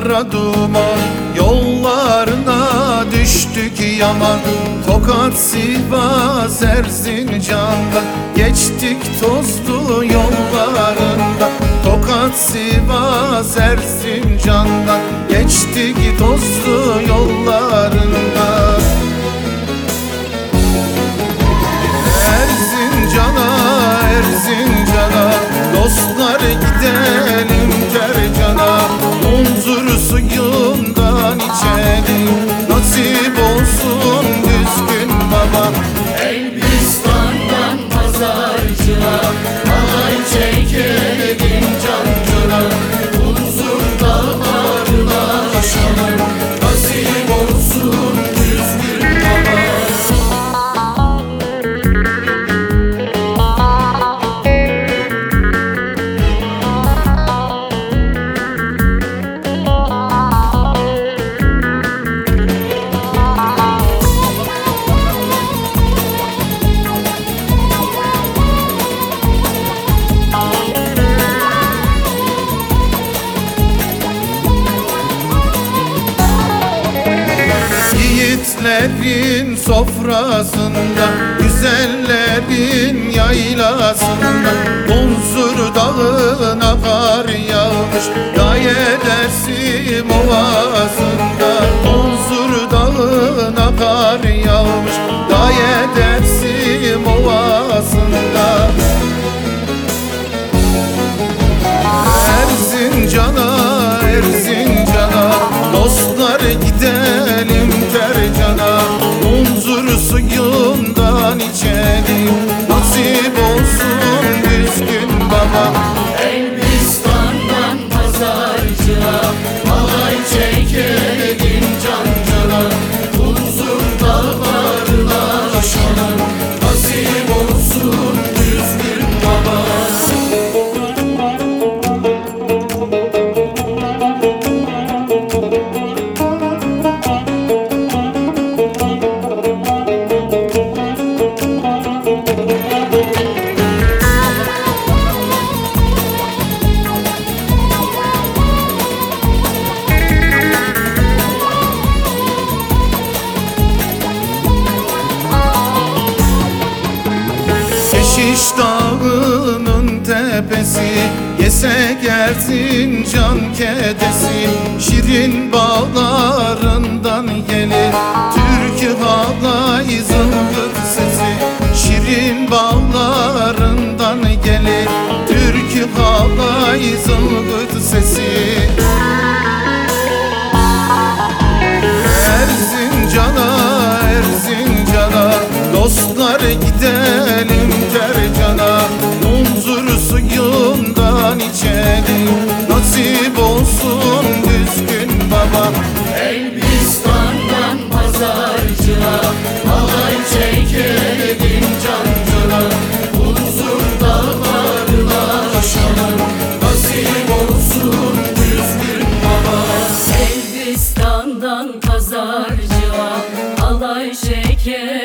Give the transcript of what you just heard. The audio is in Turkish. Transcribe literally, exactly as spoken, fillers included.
kara duman, yollarına düştük yaman. Tokat, Sivas, Erzincan'dan geçtik tozlu yollarında. Tokat, Sivas, Erzincan'dan geçtik tozlu yollarında. Erzincan'a, Erzincan'a dostlar gidelim Tercan'a. Munzur suyundan içelim, nasip olsun düzgün baba. Elbistan'dan pazarcığa alay çekelim cancına. Munzur dağlarına aşalım, nasip olsun düzgün baba. Yiğitlerin sofrasında, güzellerin yaylasında Munzur dağına kar yağmış, gaye dersim ovasında. Munzur dağına kar yağmış, gaye dersim ovasında. Erzincan'a, Erzincan'a dostlar gidelim Tercan'a. Munzur suyundan içelim, nasip olsun düzgün baba. Elbistan'dan pazarcığa alay çekelim cancana. Munzur dağlarına aşalım, nasip olsun düzgün baba. Şiş dağının tepesi, yesek Erzincan kedesi. Şirin bağlarından gelir türkü halay zıngıt sesi. Şirin bağlarından gelir türkü halay zıngıt sesi. Erzincan'a, Erzincan'a dostlar gidelim Tercan'a. Munzur suyundan içelim, nasip olsun düzgün baba. Elbistan'dan pazarcığa alay çekelim cancana. Munzur dağlarına aşalım, nasip olsun düzgün baba. Elbistan'dan pazarcığa alay çekelim